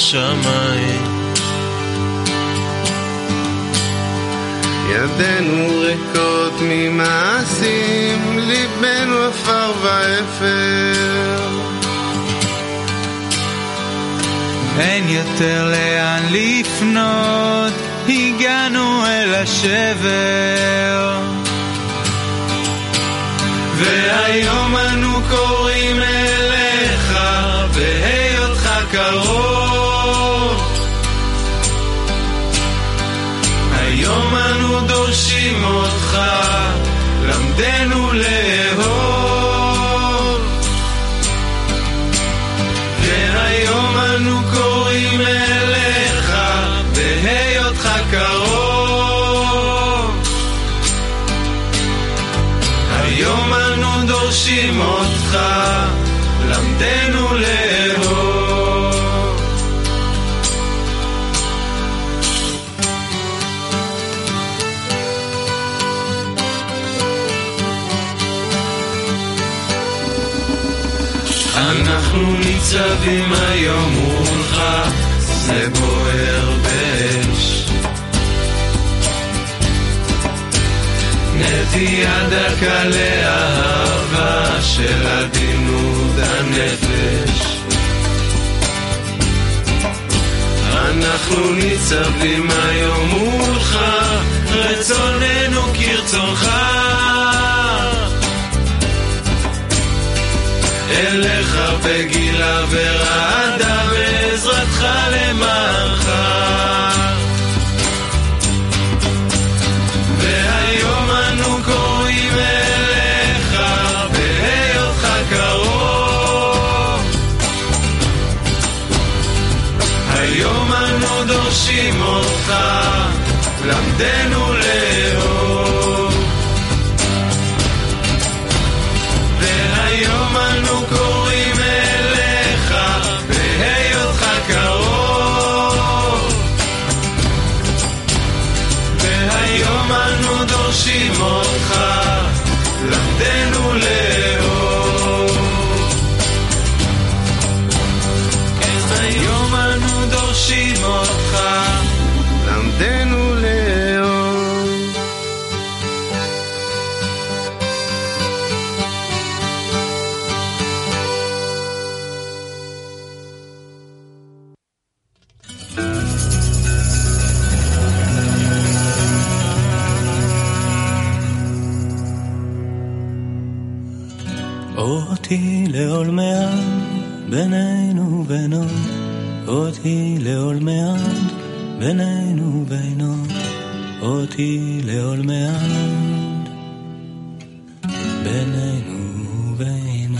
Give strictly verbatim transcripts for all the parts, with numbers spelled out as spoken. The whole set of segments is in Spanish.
השמיים. ידינו ריקות ממעשים, ליבנו עפר ואפר. אין יותר לאן לפנות, הגענו אל השבר. והיום אנו קוראים אליך, בהיותך קרוב. היום אנו דורשים אותך, למדנו לאהוב. והיום אנו קוראים אליך, בהיותך קרוב. היום אנו דורשים אותך, למדנו לאהוב. אנחנו ניצבים היום מולך, זה בוער באש. נטייה דקה לאהבה של עדינות הנפש. אנחנו ניצבים היום מולך, רצוננו כרצונך. אליך בגילה ורעדה, בעזרתך למענך. והיום אנו קוראים אליך, בהיותך קרוב. היום אנו דורשים אותך, למדנו לאהוב. והיום אנו קוראים אליך, בהיותך קרוב. והיום אנו דורשים אותך, למדנו לאהוב. כן, היום אנו דורשים אותך, למדנו לאהוב. אותי לעולמי בינינו בינו, אותי לעולמי בינינו בינו, אותי לעולמי בינינו בינו.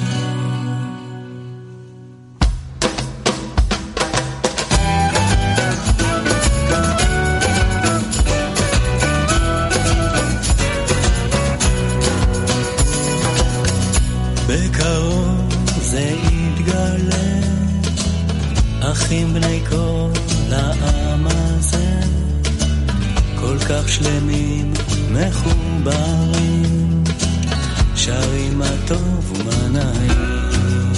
בקרוב זה יתגלה, אחים בני כל העם הזה, כל כך שלמים מחוברים, שרים מה טוב ומה נעים.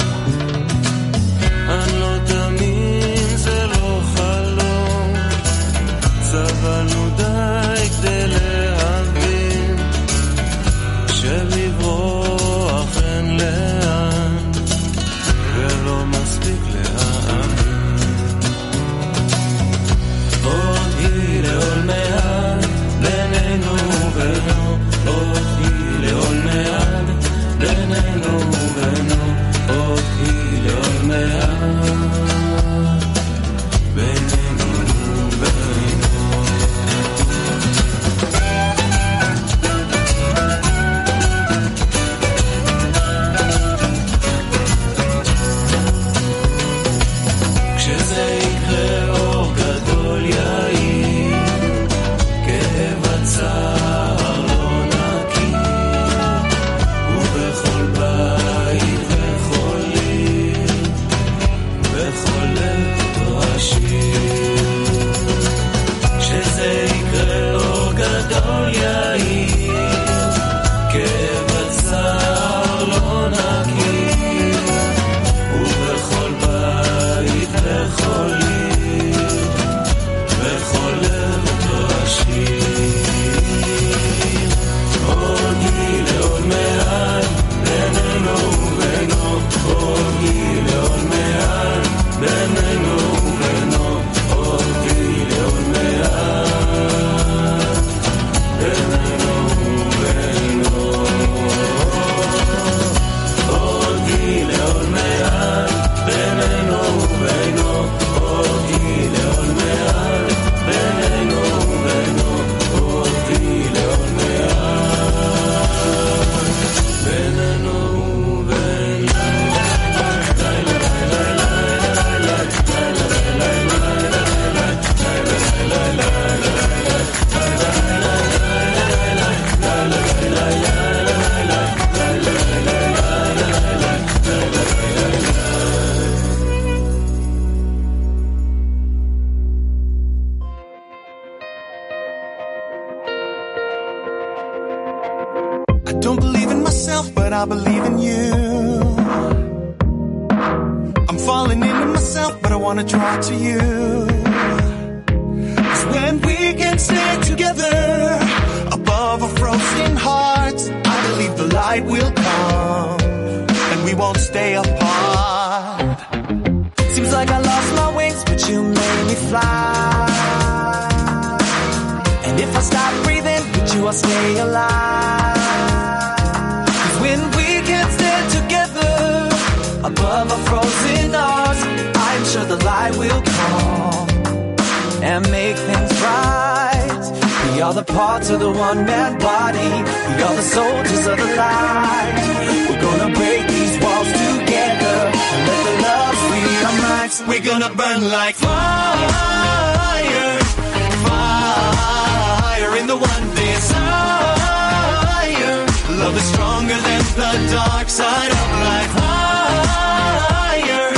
אני לא תאמין, זה לא חלום, סבלנו די כדי להבין שלברוח אין לאן ולא מספיק להאמין. עוד היא לעול מעט בינינו ובינו, עוד היא לעול מעט בינינו ובינו, עוד I don't believe in myself, but I believe in you. I'm falling into myself, but I wanna draw to you. 'Cause when we can stand together above our frozen hearts, I believe the light will come and we won't stay apart. Seems like I lost my wings, but you made me fly. And if I stop breathing, with you I'll stay alive. 'Cause when we can stand together above our frozen hearts, I'm sure the light will come and make things right. We are the parts of the one-man body. We are the soldiers of the light. We're gonna break these walls together and let the love free our minds. We're gonna burn like fire, fire in the one desire. Love is stronger than the dark side of life. Higher,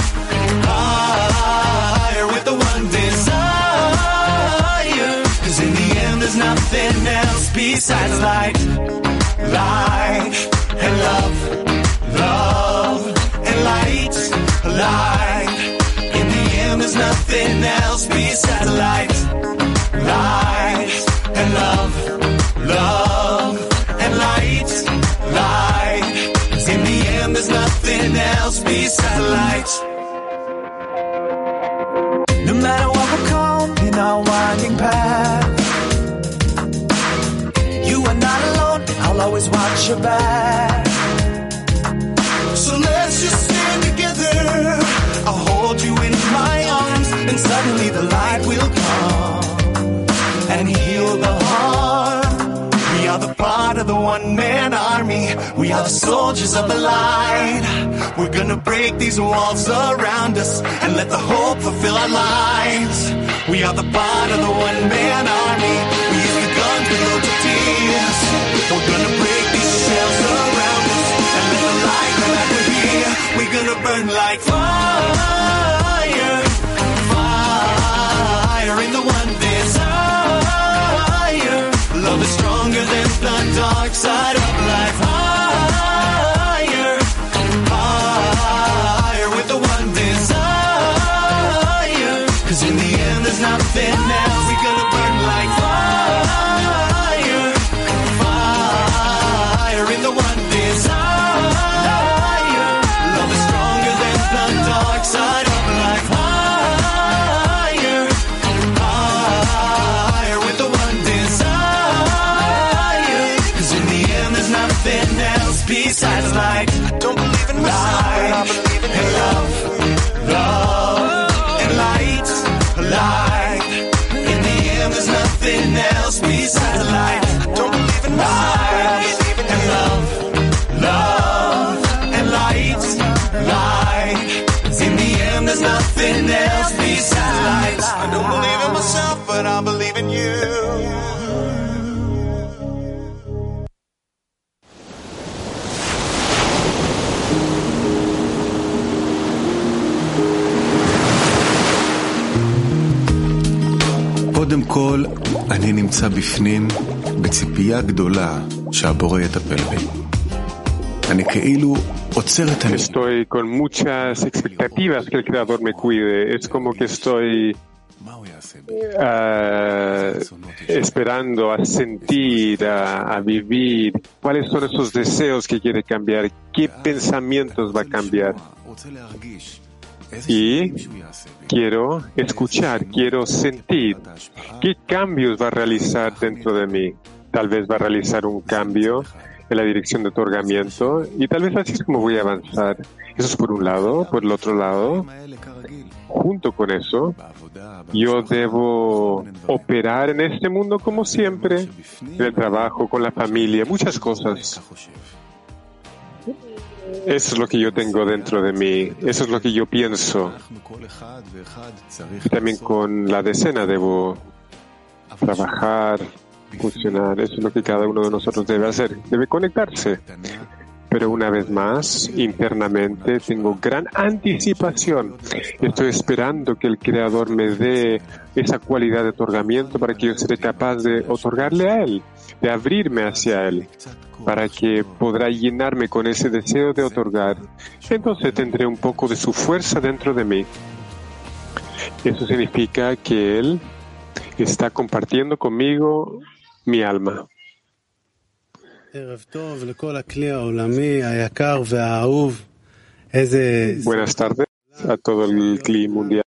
higher with the one desire. 'Cause in the end there's nothing else besides light. Light and love, love and light, light. In the end there's nothing else besides light. Light and love, love and light, light. 'Cause in the end there's nothing else besides light. No matter what will come in our winding path, you are not alone, I'll always watch your back. So let's just stand together, I'll hold you in my arms, and suddenly the light will come and heal the heart. We are the part of the one-man army. We are the soldiers of the light. We're gonna break these walls around us and let the hope fulfill our lives. We are the part of the one-man army. We use the guns, we load the tears. We're gonna break these shells around us and let the light come out of here. We're gonna burn like fire, fire in the one desire. Love is stronger than the dark side of life. Higher, higher with the one desire. 'Cause in the end there's nothing else. We're gonna burn like fire, fire in the one desire. Love is stronger than the dark side of life. Higher, higher with the one desire. 'Cause in the end there's nothing else besides light. I don't believe in myself, but I believe in love, love and light, light. In the end there's nothing else besides light. I don't believe in myself, but I believe in love, love and light, light. In the end there's nothing else besides light. I don't believe in myself, but I believe in you. קודם כל, אני נמצא בפנים בציפייה גדולה שהבורא יטפל בי. אני כאילו עוצר את הנשימה. Estoy con muchas expectativas que el Creador me cuide. Es como que estoy uh, esperando a sentir, a, a vivir. ¿Cuáles son esos deseos que quiere cambiar? ¿Qué pensamientos va a cambiar? Y quiero escuchar, quiero sentir qué cambios va a realizar dentro de mí. Tal vez va a realizar un cambio en la dirección de otorgamiento y tal vez así es como voy a avanzar. Eso es por un lado. Por el otro lado, junto con eso, yo debo operar en este mundo como siempre, en el trabajo, con la familia, muchas cosas. Eso es lo que yo tengo dentro de mí, eso es lo que yo pienso. Y también con la decena debo trabajar, funcionar. Eso es lo que cada uno de nosotros debe hacer, debe conectarse Pero una vez más, internamente tengo gran anticipación. Estoy esperando que el Creador me dé esa cualidad de otorgamiento para que yo seré capaz de otorgarle a Él, de abrirme hacia Él, para que podrá llenarme con ese deseo de otorgar. Entonces tendré un poco de su fuerza dentro de mí. Eso significa que Él está compartiendo conmigo mi alma. Buenas tardes a todo el clima mundial.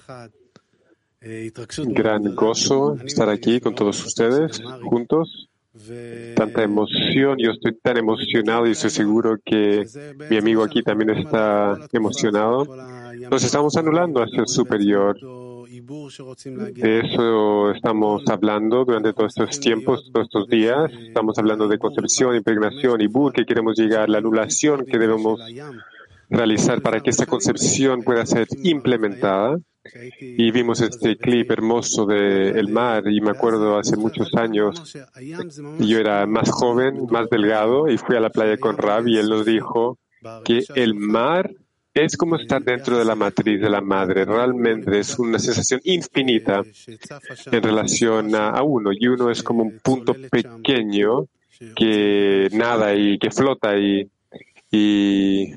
Gran gozo estar aquí con todos ustedes juntos. Tanta emoción, yo estoy tan emocionado y estoy seguro que mi amigo aquí también está emocionado. Nos estamos anulando hacia el superior. De eso estamos hablando durante todos estos tiempos, todos estos días. Estamos hablando de concepción, impregnación y bur, que queremos llegar, la anulación que debemos realizar para que esta concepción pueda ser implementada. Y vimos este clip hermoso del mar, y me acuerdo hace muchos años, yo era más joven, más delgado, y fui a la playa con Rab, y él nos dijo que el mar es como estar dentro de la matriz de la madre. Realmente es una sensación infinita en relación a, a uno, y uno es como un punto pequeño que nada y que flota y, y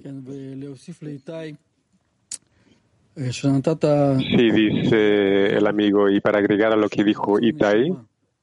sí, dice el amigo, y para agregar a lo que dijo Itai,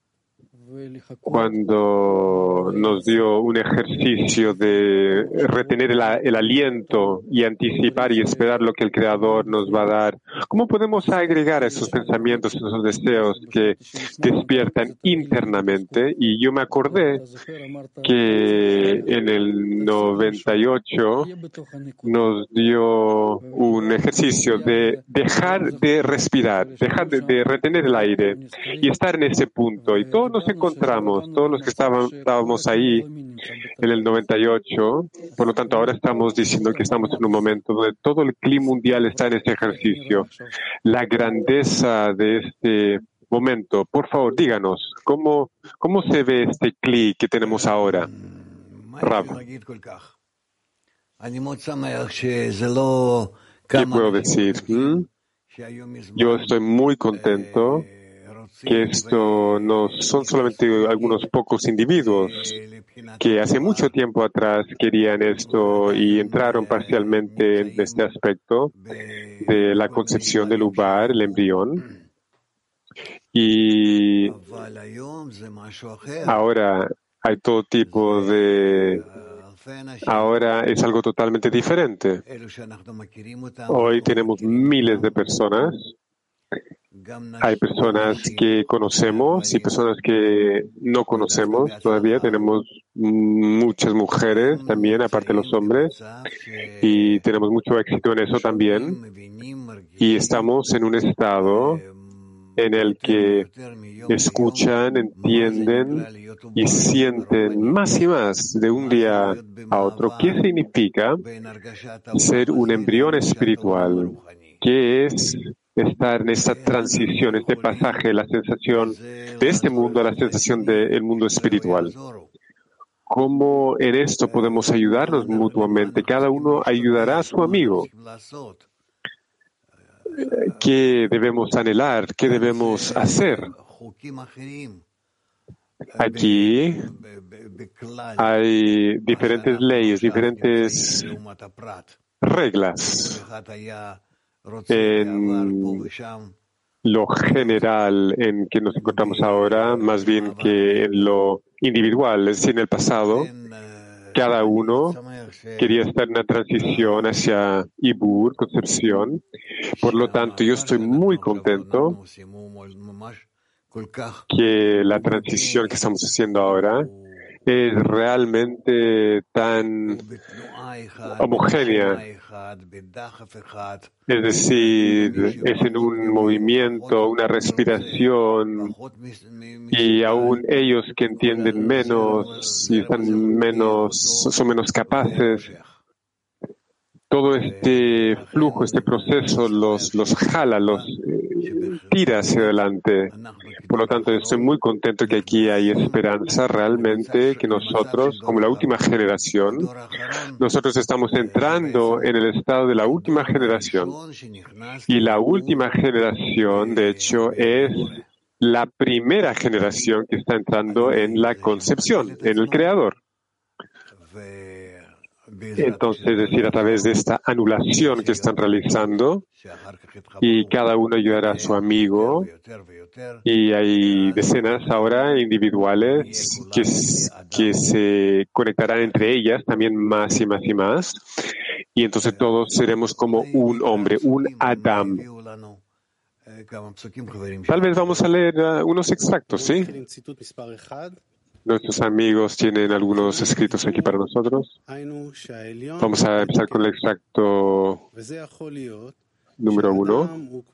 cuando nos dio un ejercicio de retener el, el aliento y anticipar y esperar lo que el Creador nos va a dar, ¿cómo podemos agregar a esos pensamientos, a esos deseos que despiertan internamente? Y yo me acordé que en el noventa y ocho nos dio un ejercicio de dejar de respirar, dejar de, de retener el aire y estar en ese punto. Y todos nos encontramos, todos los que estaban, estábamos ahí en el noventa y ocho, por lo tanto ahora estamos diciendo que estamos en un momento donde todo el clima mundial está en ese ejercicio. La grandeza de este momento, por favor, díganos, ¿cómo, cómo se ve este clic que tenemos ahora? Rav. ¿Qué puedo decir? ¿Mm? Yo estoy muy contento que esto no son solamente algunos pocos individuos que hace mucho tiempo atrás querían esto y entraron parcialmente en este aspecto de la concepción del ubar, el embrión. Y ahora hay todo tipo de... Ahora es algo totalmente diferente. Hoy tenemos miles de personas. Hay personas que conocemos y personas que no conocemos todavía. Tenemos muchas mujeres también, aparte de los hombres, y tenemos mucho éxito en eso también. Y estamos en un estado en el que escuchan, entienden y sienten más y más de un día a otro qué significa ser un embrión espiritual, qué es estar en esta transición, este pasaje, la sensación de este mundo a la sensación del mundo espiritual. ¿Cómo en esto podemos ayudarnos mutuamente? Cada uno ayudará a su amigo. ¿Qué debemos anhelar? ¿Qué debemos hacer? Aquí hay diferentes leyes, diferentes reglas en lo general en que nos encontramos ahora, más bien que en lo individual. Es decir, en el pasado, cada uno quería estar en una transición hacia Ibur, concepción. Por lo tanto, yo estoy muy contento que la transición que estamos haciendo ahora es realmente tan homogénea. Es decir, es en un movimiento, una respiración, y aún ellos que entienden menos y están menos, son menos capaces, todo este flujo, este proceso los, los jala, los eh, tira hacia adelante. Por lo tanto, estoy muy contento que aquí hay esperanza realmente, que nosotros, como la última generación, nosotros estamos entrando en el estado de la última generación. Y la última generación, de hecho, es la primera generación que está entrando en la concepción, en el Creador. Entonces, es decir, a través de esta anulación que están realizando, y cada uno ayudará a su amigo, y hay decenas ahora individuales que, que se conectarán entre ellas, también más y más y más, y entonces todos seremos como un hombre, un Adam. Tal vez vamos a leer uh, unos extractos, ¿sí? Nuestros amigos tienen algunos escritos aquí para nosotros. Vamos a empezar con el extracto número uno.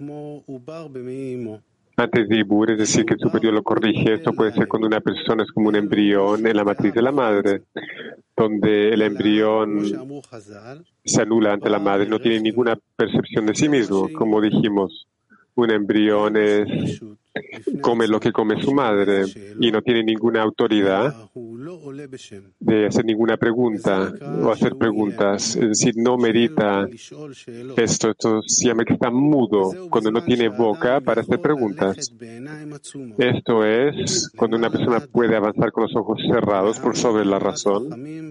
Antes de Ibur, es decir, que el superior lo corrige. Esto puede ser cuando una persona es como un embrión en la matriz de la madre, donde el embrión se anula ante la madre, no tiene ninguna percepción de sí mismo. Como dijimos, un embrión es, come lo que come su madre y no tiene ninguna autoridad de hacer ninguna pregunta o hacer preguntas. Es decir, no medita esto. Esto se llama que está mudo, cuando no tiene boca para hacer preguntas. Esto es cuando una persona puede avanzar con los ojos cerrados por sobre la razón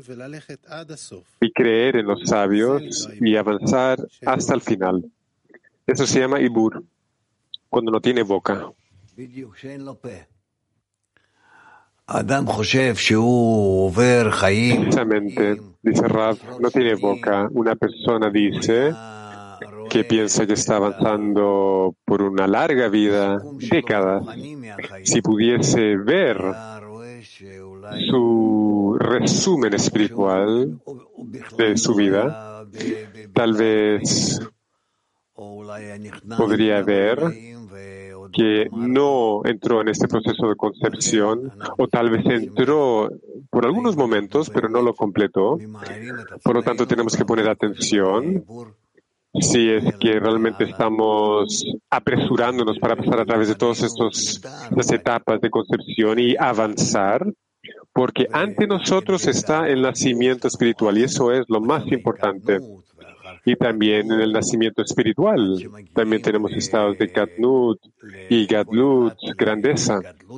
y creer en los sabios y avanzar hasta el final. Eso se llama Ibur, cuando no tiene boca. Precisamente, dice Rav, no tiene boca. Una persona dice que piensa que está avanzando por una larga vida, décadas. Si pudiese ver su resumen espiritual de su vida, tal vez podría ver que no entró en este proceso de concepción, o tal vez entró por algunos momentos, pero no lo completó. Por lo tanto, tenemos que poner atención si es que realmente estamos apresurándonos para pasar a través de todas estas etapas de concepción y avanzar, porque ante nosotros está el nacimiento espiritual, y eso es lo más importante. Y también en el nacimiento espiritual, también tenemos estados de Gadlut y Gadlut, grandeza,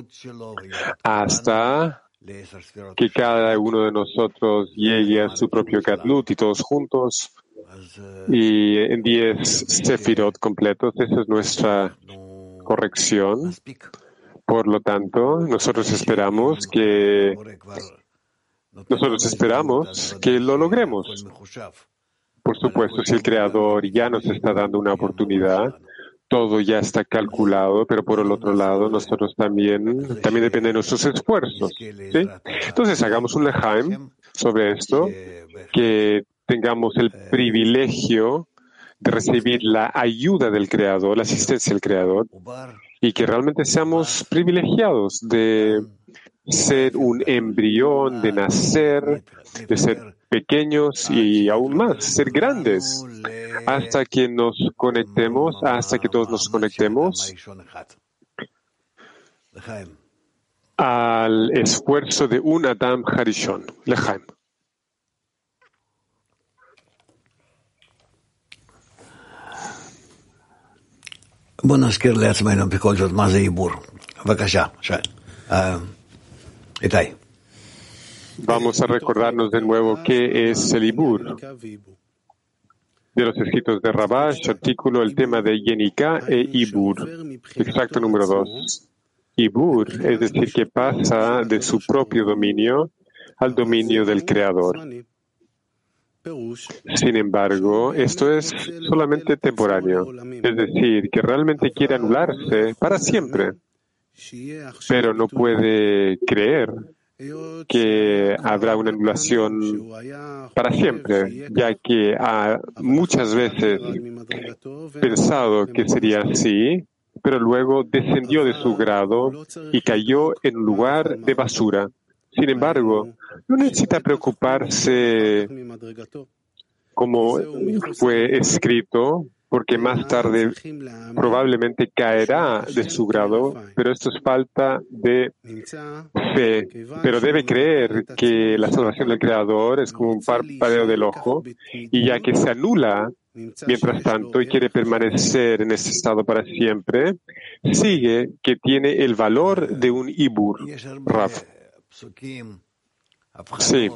hasta que cada uno de nosotros llegue a su propio Gadlut y todos juntos, y en diez Sefirot completos. Esa es nuestra corrección. Por lo tanto, nosotros esperamos que nosotros esperamos que lo logremos. Por supuesto, si el Creador ya nos está dando una oportunidad, todo ya está calculado, pero por el otro lado, nosotros también, también depende de nuestros esfuerzos, ¿sí? Entonces, hagamos un lejaim sobre esto, que tengamos el privilegio de recibir la ayuda del Creador, la asistencia del Creador, y que realmente seamos privilegiados de ser un embrión, de nacer, de ser pequeños y aún más, ser grandes, hasta que nos conectemos, hasta que todos nos conectemos al esfuerzo de un Adam Harishon. Lejaim. בוא נזכיר לעצמנו בכל זאת מה זה עיבור. בבקשה, איתי. Vamos a recordarnos de nuevo qué es el Ibur. De los escritos de Rabash, artículo, el tema de Yenika e Ibur. Extracto número dos. Ibur, es decir, que pasa de su propio dominio al dominio del Creador. Sin embargo, esto es solamente temporáneo, es decir, que realmente quiere anularse para siempre, pero no puede creer que habrá una anulación para siempre, ya que ha muchas veces pensado que sería así, pero luego descendió de su grado y cayó en un lugar de basura. Sin embargo, no necesita preocuparse como fue escrito, porque más tarde probablemente caerá de su grado, pero esto es falta de fe. Pero debe creer que la salvación del Creador es como un parpadeo del ojo, y ya que se anula mientras tanto y quiere permanecer en ese estado para siempre, sigue que tiene el valor de un ibur, Rav. Sí.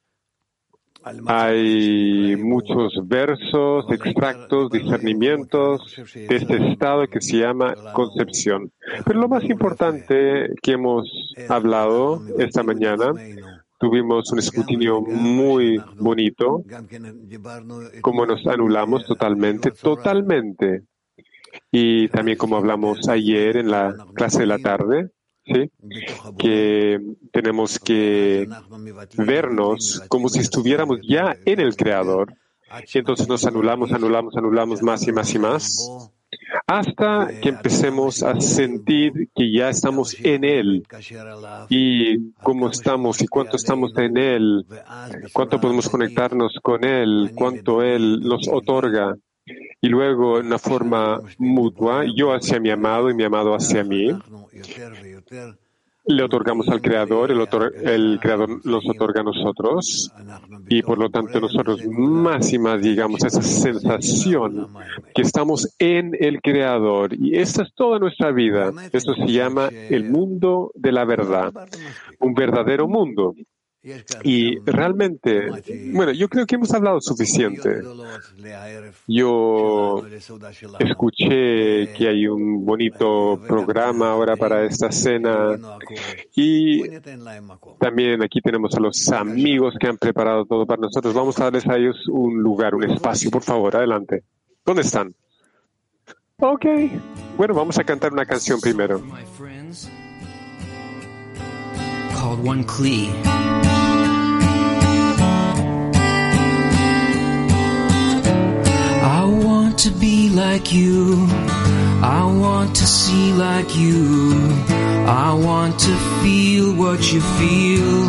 Hay muchos versos, extractos, discernimientos de este estado que se llama concepción. Pero lo más importante que hemos hablado esta mañana, tuvimos un escrutinio muy bonito, como nos anulamos totalmente, totalmente. Y también como hablamos ayer en la clase de la tarde, ¿sí? Que tenemos que vernos como si estuviéramos ya en el Creador. Y entonces nos anulamos, anulamos, anulamos más y más y más, hasta que empecemos a sentir que ya estamos en Él. Y cómo estamos y cuánto estamos en Él, cuánto podemos conectarnos con Él, cuánto Él nos otorga. Y luego, en una forma mutua, yo hacia mi amado y mi amado hacia mí, le otorgamos al Creador, el, otor- el Creador nos otorga a nosotros, y por lo tanto nosotros más y más llegamos a esa sensación que estamos en el Creador. Y esta es toda nuestra vida. Esto se llama el mundo de la verdad, un verdadero mundo. Y realmente, bueno, yo creo que hemos hablado suficiente. Yo escuché que hay un bonito programa ahora para esta cena, y también aquí tenemos a los amigos que han preparado todo para nosotros. Vamos a darles a ellos un lugar, un espacio. Por favor, adelante. ¿Dónde están? Ok. Bueno, vamos a cantar una canción primero. Called One Kli. I want to be like you. I want to see like you. I want to feel what you feel.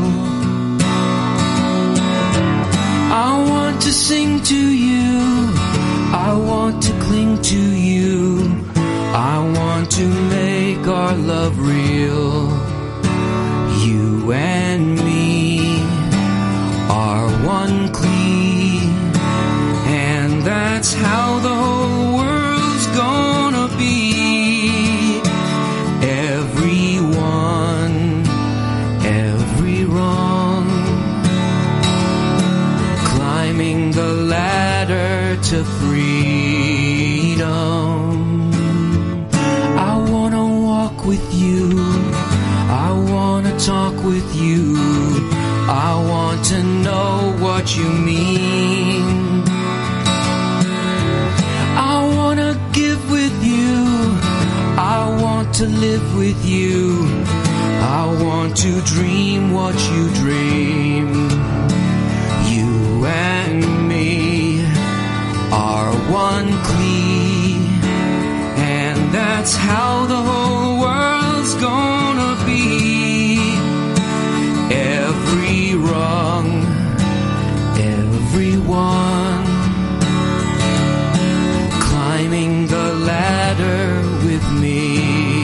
I want to sing to you. I want to cling to you. I want to make our love real. You and me are one Kli, and that's how the whole world's gonna be. Everyone, every wrong, climbing the ladder to freedom. I wanna walk with you. I wanna talk with you. I want to know what you mean. I wanna give with you. I want to live with you. I want to dream what you dream. You and me are one Kli, and that's how the whole world's gonna be. Every wrong, everyone, climbing the ladder with me.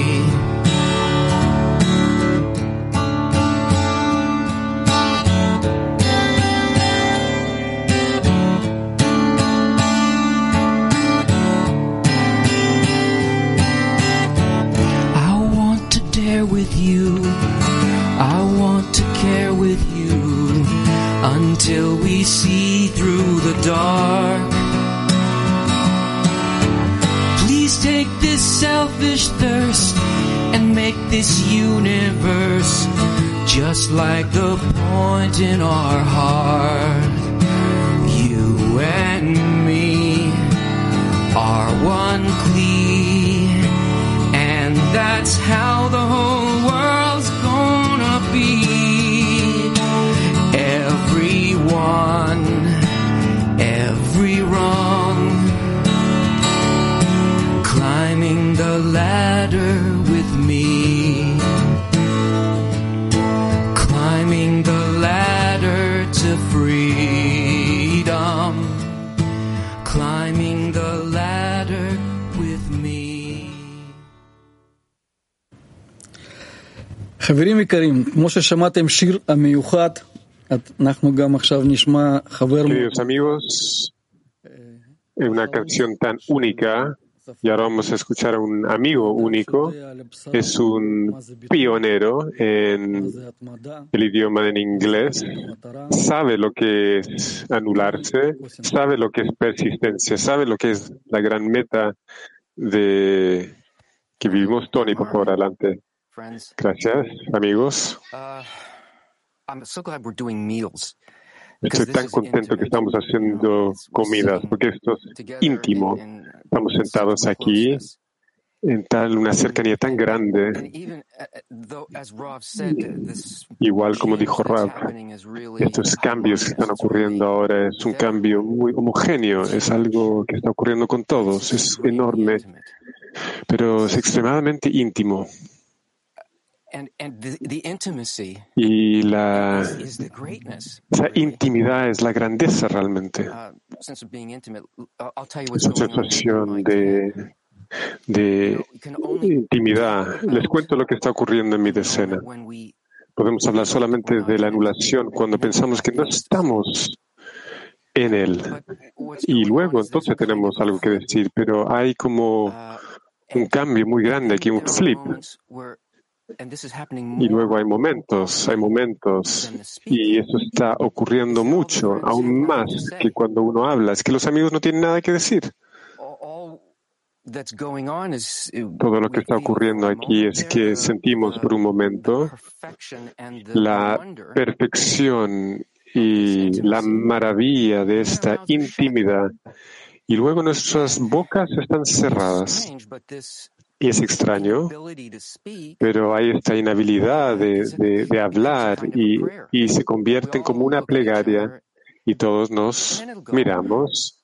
I want to dare with you. I want to care with you until we see through the dark. Please take this selfish thirst and make this universe just like the point in our heart. You and me are one Kli, and that's how the whole world's gonna be. Everyone, every wrong, climbing the ladder with me. Climbing the ladder to freedom. חברים יקרים, כמו ששמעתם שיר המיוחד, אנחנו גם עכשיו נשמע חבר... Queridos amigos, en una canción tan única, y ahora vamos a escuchar a un amigo único, es un pionero en el idioma en inglés, sabe lo que es anularse, sabe lo que es persistencia, sabe lo que es la gran meta de que vivimos. Tony, por favor, adelante. Gracias, amigos. Estoy tan contento que estamos haciendo comidas, porque esto es íntimo. Estamos sentados aquí en tal una cercanía tan grande. Igual como dijo Rav, estos cambios que están ocurriendo ahora es un cambio muy homogéneo, es algo que está ocurriendo con todos, es enorme, pero es extremadamente íntimo. Y la esa intimidad es la grandeza realmente. Es una sensación de, de intimidad. Les cuento lo que está ocurriendo en mi decena. Podemos hablar solamente de la anulación cuando pensamos que no estamos en él. Y luego entonces tenemos algo que decir, pero hay como un cambio muy grande aquí, un flip. Y luego hay momentos, hay momentos, y eso está ocurriendo mucho, aún más que cuando uno habla. Es que los amigos no tienen nada que decir. Todo lo que está ocurriendo aquí es que sentimos por un momento la perfección y la maravilla de esta intimidad, y luego nuestras bocas están cerradas. Y es extraño, pero hay esta inhabilidad de, de, de hablar y, y se convierte en como una plegaria y todos nos miramos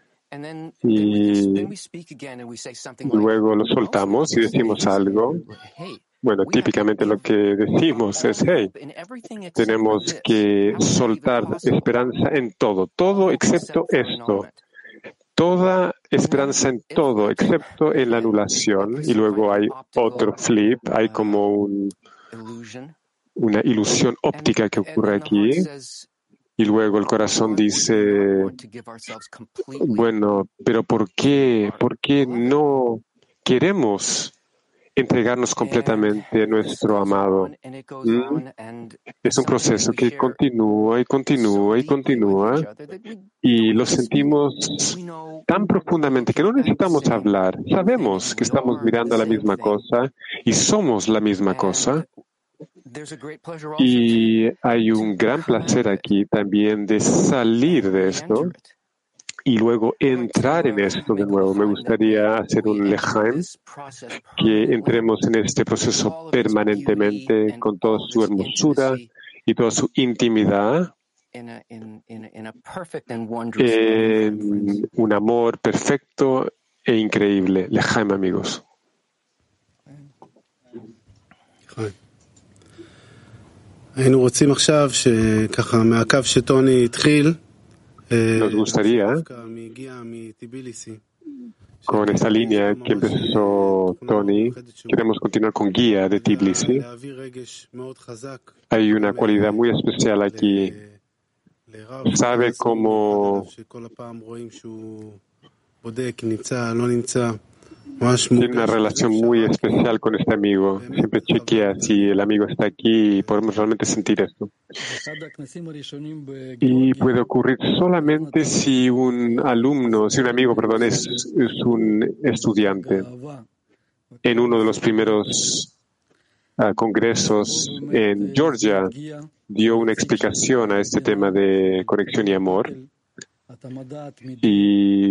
y luego lo soltamos y decimos algo. Bueno, típicamente lo que decimos es, hey, tenemos que soltar esperanza en todo, todo excepto esto. Toda esperanza en todo, excepto en la anulación. Y luego hay otro flip, hay como un, una ilusión óptica que ocurre aquí. Y luego el corazón dice, bueno, pero ¿por qué? ¿Por qué no queremos entregarnos completamente a nuestro amado? ¿Mm? Es un proceso que continúa y continúa y continúa y lo sentimos tan profundamente que no necesitamos hablar. Sabemos que estamos mirando a la misma cosa y somos la misma cosa. Y hay un gran placer aquí también de salir de esto y luego entrar en esto de nuevo. Me gustaría hacer un lejaim, que entremos en este proceso permanentemente con toda su hermosura y toda su intimidad, en un amor perfecto e increíble. Lejaim, amigos. היינו רוצים עכשיו שככה מהקו שטוני התחיל, Nos gustaría, con esta línea que empezó Tony, queremos continuar con Guía de Tbilisi. Hay una cualidad muy especial aquí. Sabe cómo tiene una relación muy especial con este amigo. Siempre chequea si el amigo está aquí y podemos realmente sentir esto. Y puede ocurrir solamente si un alumno, si un amigo, perdón, es, es un estudiante. En uno de los primeros uh, congresos en Georgia dio una explicación a este tema de conexión y amor. Y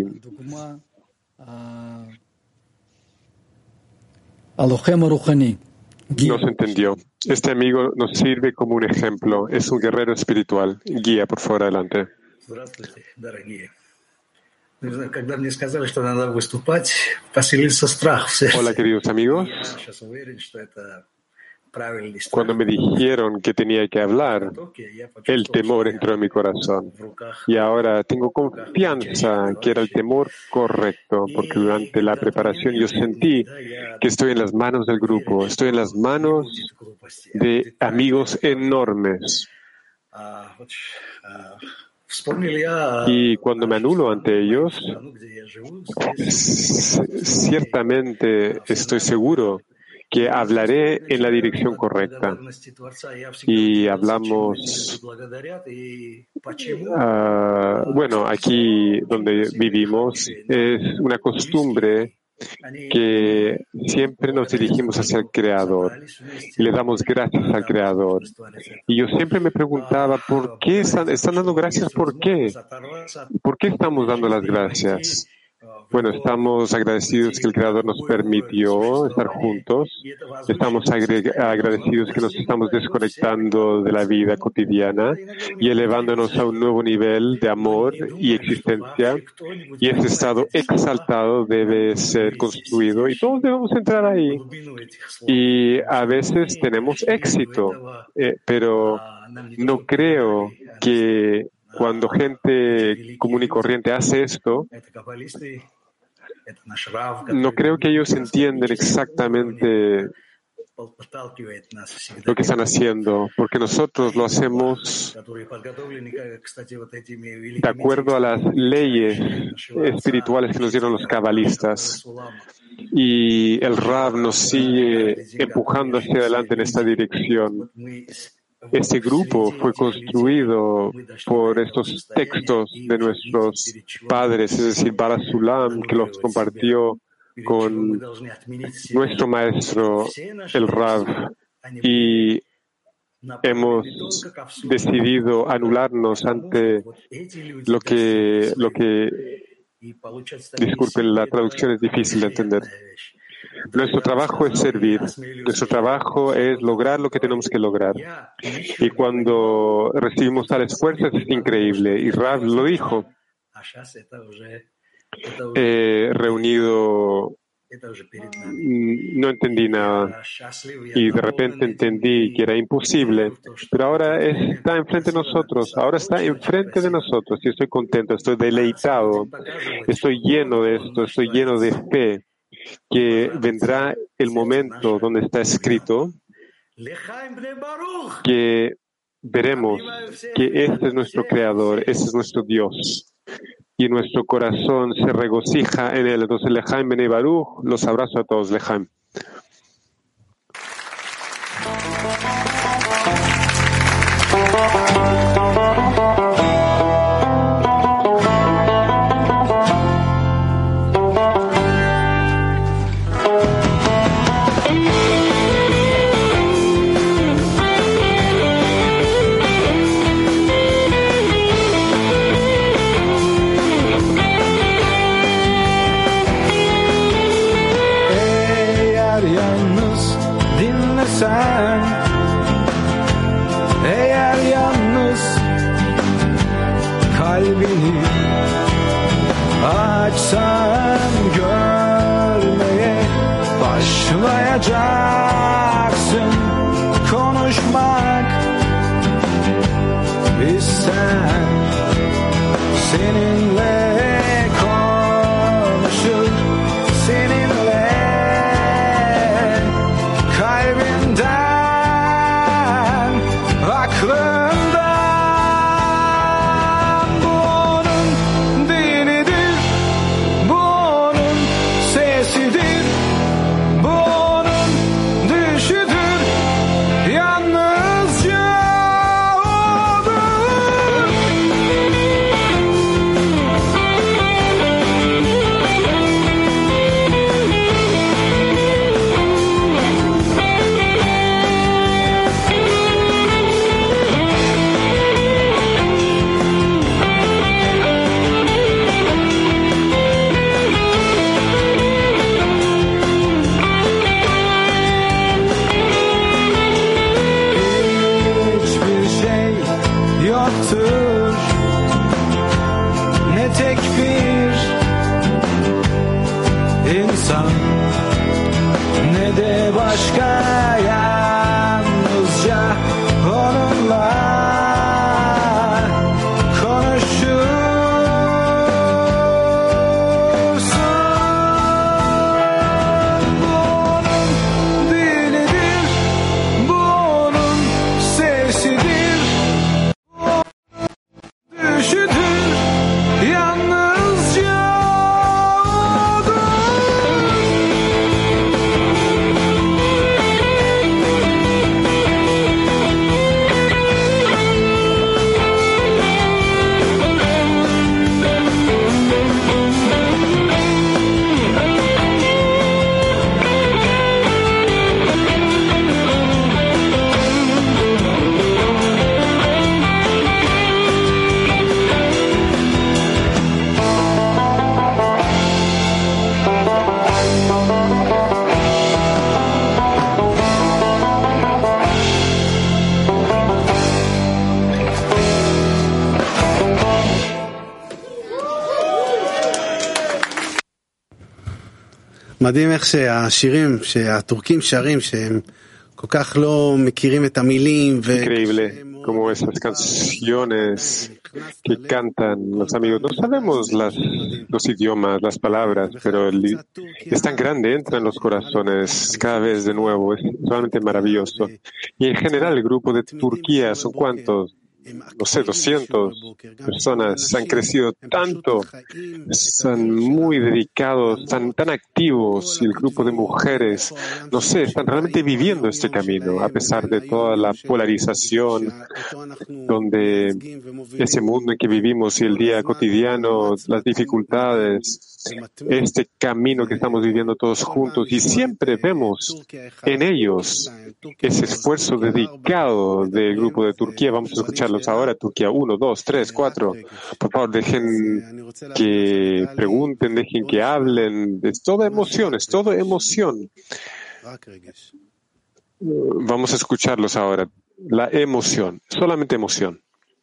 nos entendió. Este amigo nos sirve como un ejemplo. Es un guerrero espiritual. Guía, por favor, adelante. Hola, queridos amigos. Cuando me dijeron que tenía que hablar, el temor entró en mi corazón. Y ahora tengo confianza que era el temor correcto, porque durante la preparación yo sentí que estoy en las manos del grupo, estoy en las manos de amigos enormes. Y cuando me anulo ante ellos, ciertamente estoy seguro que hablaré en la dirección correcta. Y hablamos, uh, bueno, aquí donde vivimos es una costumbre que siempre nos dirigimos hacia el Creador y le damos gracias al Creador. Y yo siempre me preguntaba, ¿por qué están, están dando gracias? ¿Por qué? ¿Por qué estamos dando las gracias? Bueno, estamos agradecidos que el Creador nos permitió estar juntos. Estamos agradecidos que nos estamos desconectando de la vida cotidiana y elevándonos a un nuevo nivel de amor y existencia. Y ese estado exaltado debe ser construido y todos debemos entrar ahí. Y a veces tenemos éxito, eh, pero no creo que cuando gente común y corriente hace esto, no creo que ellos entienden exactamente lo que están haciendo, porque nosotros lo hacemos de acuerdo a las leyes espirituales que nos dieron los cabalistas. Y el Rav nos sigue empujando hacia adelante en esta dirección. Este grupo fue construido por estos textos de nuestros padres, es decir, Bara Sulam, que los compartió con nuestro maestro, el Rav, y hemos decidido anularnos ante lo que, lo que, disculpen, la traducción es difícil de entender. Nuestro trabajo es servir. Nuestro trabajo es lograr lo que tenemos que lograr. Y cuando recibimos tales fuerzas es increíble. Y Rav lo dijo. He reunido, no entendí nada. Y de repente entendí que era imposible. Pero ahora está enfrente de nosotros. Ahora está enfrente de nosotros. Y estoy contento, estoy deleitado. Estoy lleno de esto, estoy lleno de fe. Que vendrá el momento donde está escrito que veremos que este es nuestro Creador, este es nuestro Dios, y nuestro corazón se regocija en él. Entonces, Lejaim Bnei Baruch, los abrazo a todos. Lejaim. Eğer yalnız kalbini açsan görmeye başlayacaksın. Konuşmak ister seninle konuşur, seninle kalbinden, aklından. Bu onun dilidir, bu onun sesidir, bu onun düşüdür, yalnızca odur. Hiçbir şey yoktur, ne tek bir insan, ne de başka yer. מדהים איך שהשירים שהטורקים שרים שהם כל כך לא מכירים את המילים. Increíble como esas canciones que cantan los amigos. No sabemos las, los idiomas, las palabras, pero el, es tan grande, entra en los corazones cada vez de nuevo. Es realmente maravilloso. Y en general el grupo de Turquía, ¿son cuántos? No sé, doscientas personas, han crecido tanto, están muy dedicados, están tan activos, y el grupo de mujeres, no sé, están realmente viviendo este camino, a pesar de toda la polarización, donde ese mundo en que vivimos y el día cotidiano, las dificultades, este camino que estamos viviendo todos juntos, y siempre vemos en ellos ese esfuerzo dedicado del grupo de Turquía. Vamos a escucharlos ahora. Turquía uno, dos, tres, cuatro. Por favor, dejen que pregunten, dejen que hablen. Es toda emoción, es toda emoción. Vamos a escucharlos ahora. La emoción, solamente emoción.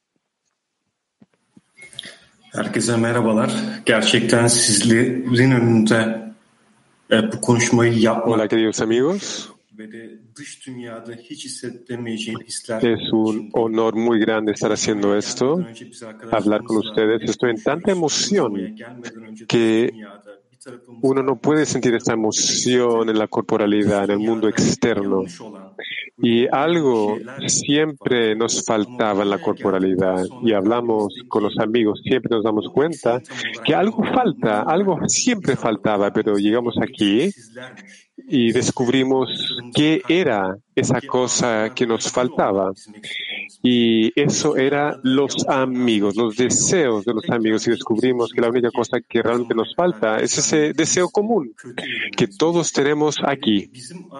Herkese merhabalar. Gerçekten sizlerin önünde e, bu konuşmayı yapmak. Hola, queridos amigos. Ve de dış dünyada hiç hissedemeyeceğin hisler. Es un honor muy grande estar haciendo esto, hablar con ustedes. Estoy en tanta emoción que uno no puede sentir esta emoción en la corporalidad, en el mundo externo. Y algo siempre nos faltaba en la corporalidad. Y hablamos con los amigos, siempre nos damos cuenta que algo falta, algo siempre faltaba, pero llegamos aquí y descubrimos qué era esa cosa que nos faltaba. Y eso era los amigos, los deseos de los amigos. Y descubrimos que la única cosa que realmente nos falta es ese deseo común que todos tenemos aquí.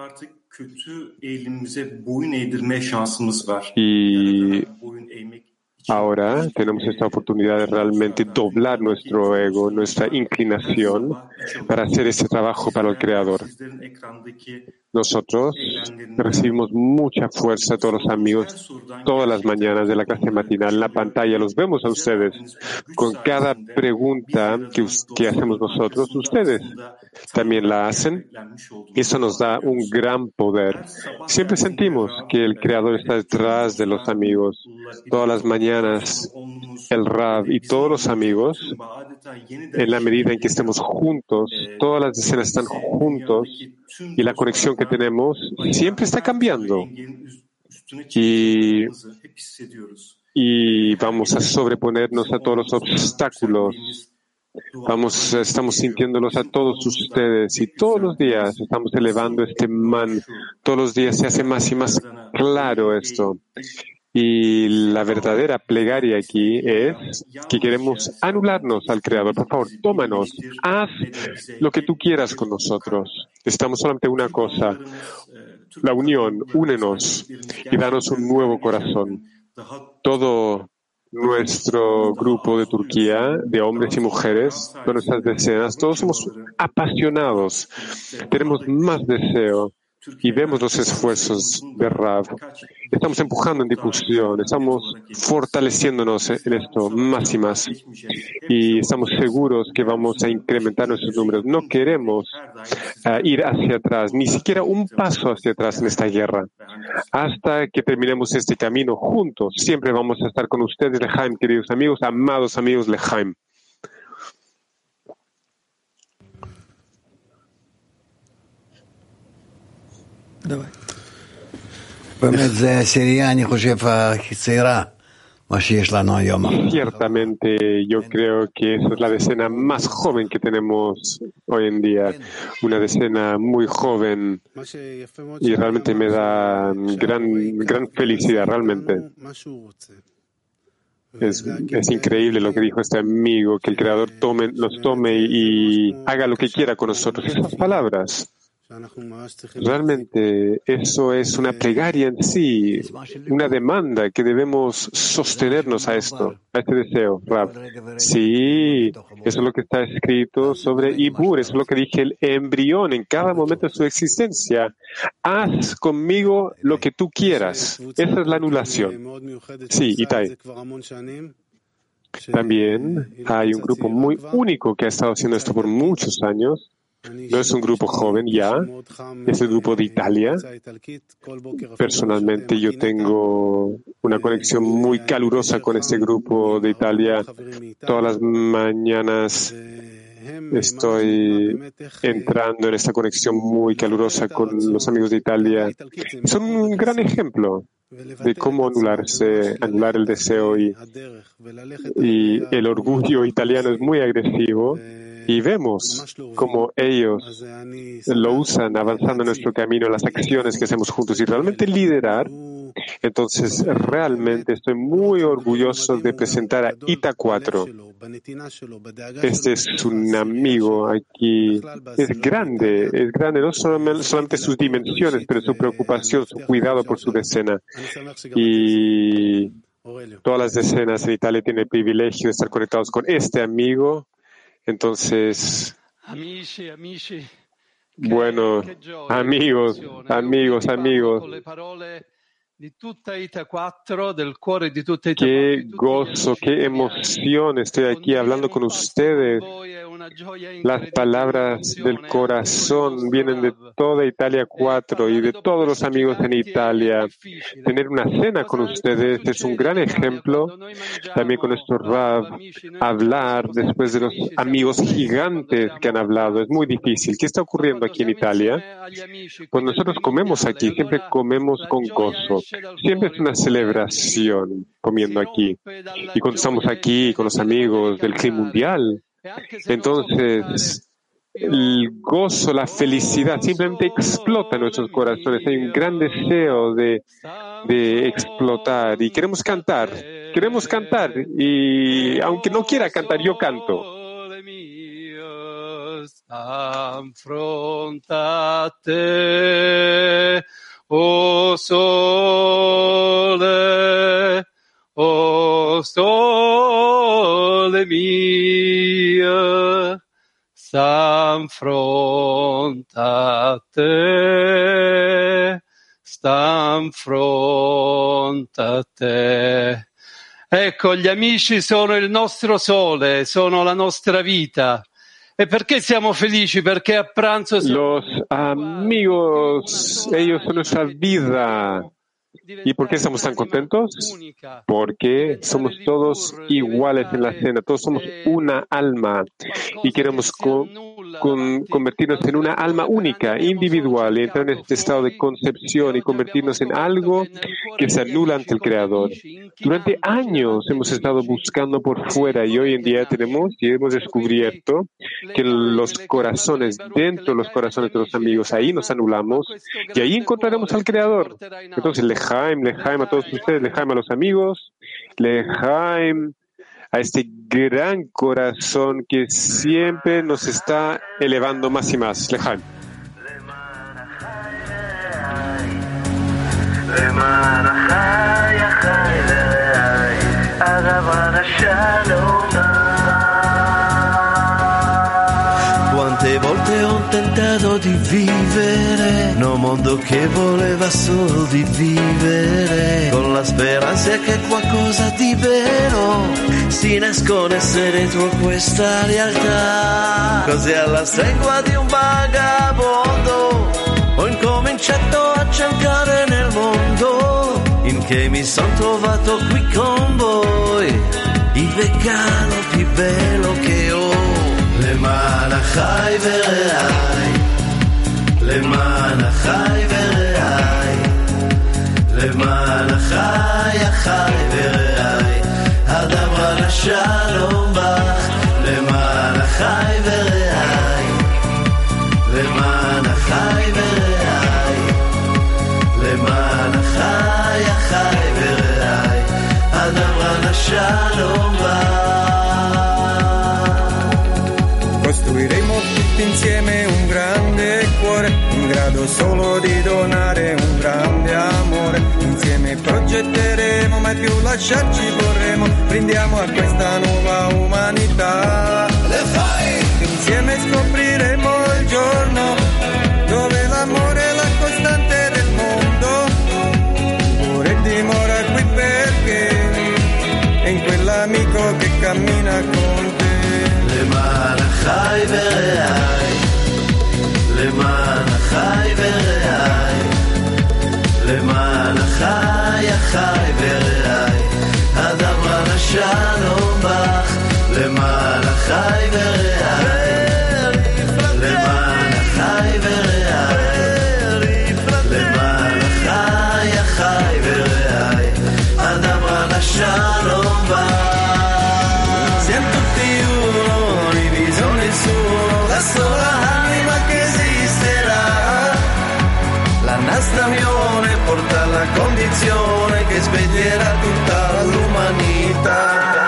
Y ahora tenemos esta oportunidad de realmente doblar nuestro ego, nuestra inclinación para hacer ese trabajo para el Creador. Nosotros recibimos mucha fuerza, todos los amigos, todas las mañanas de la clase matinal en la pantalla. Los vemos a ustedes. Con cada pregunta que, que hacemos nosotros, ustedes también la hacen. Eso nos da un gran poder. Siempre sentimos que el Creador está detrás de los amigos. Todas las mañanas, el Rab y todos los amigos, en la medida en que estemos juntos, todas las decenas están juntos y la conexión que tenemos siempre está cambiando. Y, y vamos a sobreponernos a todos los obstáculos. Vamos, estamos sintiéndolos a todos ustedes y todos los días estamos elevando este man. Todos los días se hace más y más claro esto. Y la verdadera plegaria aquí es que queremos anularnos al Creador. Por favor, tómanos, haz lo que tú quieras con nosotros. Necesitamos solamente una cosa, la unión, únenos y danos un nuevo corazón. Todo nuestro grupo de Turquía, de hombres y mujeres, de nuestras decenas, todos somos apasionados, tenemos más deseo. Y vemos los esfuerzos de Rav. Estamos empujando en difusión, estamos fortaleciéndonos en esto más y más. Y estamos seguros que vamos a incrementar nuestros números. No queremos uh, ir hacia atrás, ni siquiera un paso hacia atrás en esta guerra. Hasta que terminemos este camino juntos, siempre vamos a estar con ustedes, Lejaim, queridos amigos, amados amigos, Lejaim. Ciertamente, yo creo que esa es la decena más joven que tenemos hoy en día, una decena muy joven, y realmente me da gran, gran felicidad, realmente. Es, es increíble lo que dijo este amigo, que el Creador tome, nos tome y, y haga lo que quiera con nosotros. Esas palabras. Realmente eso es una plegaria en sí, una demanda que debemos sostenernos a esto, a este deseo. Rab. Sí, eso es lo que está escrito sobre Ibur, eso es lo que dije, el embrión en cada momento de su existencia. Haz conmigo lo que tú quieras. Esa es la anulación. Sí, Itai. También hay un grupo muy único que ha estado haciendo esto por muchos años. No es un grupo joven ya, es el grupo de Italia. Personalmente yo tengo una conexión muy calurosa con este grupo de Italia. Todas las mañanas estoy entrando en esta conexión muy calurosa con los amigos de Italia. Son un gran ejemplo de cómo anularse, anular el deseo y, y el orgullo italiano es muy agresivo. Y vemos cómo ellos lo usan avanzando en nuestro camino, las acciones que hacemos juntos y realmente liderar. Entonces, realmente estoy muy orgulloso de presentar a Ita cuatro. Este es un amigo aquí, es grande, es grande, no solamente, solamente sus dimensiones, pero su preocupación, su cuidado por su decena. Y todas las decenas en Italia tienen el privilegio de estar conectados con este amigo. Entonces, bueno, amigos, amigos, amigos, qué gozo, qué emoción estoy aquí hablando con ustedes. Las palabras del corazón vienen de toda Italia cuatro y de todos los amigos en Italia. Tener una cena con ustedes es un gran ejemplo. También con nuestro Rav, hablar después de los amigos gigantes que han hablado es muy difícil. ¿Qué está ocurriendo aquí en Italia? Pues nosotros comemos aquí, siempre comemos con gozo. Siempre es una celebración comiendo aquí. Y cuando estamos aquí con los amigos del clima mundial, entonces el gozo, la felicidad simplemente explota en nuestros corazones. Hay un gran deseo de, de explotar y queremos cantar, queremos cantar y aunque no quiera cantar, yo canto. O sole, o sole mio, s'affronta a te, s'affronta a te. Ecco, gli amici sono il nostro sole, sono la nostra vita. ¿Y por qué siamo felici? Perché a pranzo los amigos, ellos son nuestra vida. ¿Y por qué estamos tan contentos? Porque somos todos iguales en la cena, todos somos una alma y queremos co- con, convertirnos en una alma única, individual, y entrar en este estado de concepción y convertirnos en algo que se anula ante el Creador. Durante años hemos estado buscando por fuera y hoy en día tenemos y hemos descubierto que los corazones, dentro de los corazones de los amigos, ahí nos anulamos y ahí encontraremos al Creador. Entonces, Lejaim, Lejaim a todos ustedes, Lejaim a los amigos, Lejaim a este gran corazón que siempre nos está elevando más y más. Lejaim. Quante volte ho tentato di vivere in un mondo che voleva solo di vivere, con la speranza che qualcosa di vero si nascondesse dentro questa realtà. Così alla stregua di un vagabondo ho incominciato a cercare nel mondo, in che mi son trovato qui con voi, il regalo più bello che ho. למען החי ורעי, למען החי ורעי, למען החי החי ורעי, הדבר לשלום בך, למען החי ורעי, למען החי ורעי, למען החי החי ורעי, הדבר לשלום בך. Costruiremo tutti insieme un grande cuore, in grado solo di donare un grande amore. Insieme progetteremo, mai più lasciarci vorremmo. Brindiamo a questa nuova umanità. Le fai! Insieme scopriremo il giorno dove l'amore è la costante del mondo. Pure dimora qui perché è in quell'amico che cammina con te. למען החי ורעי, אחי ורעי, למען אחי, אחי ורעי, הדבר השלום בך, למען אחי ורעי, למען אחי ורעי, למען אחי, אחי ורעי, הדבר השלום בך. Siento uno y viso nessuno, la sola anima che esisterà. La nazione porta la condizione che sveglierà tutta l'umanità.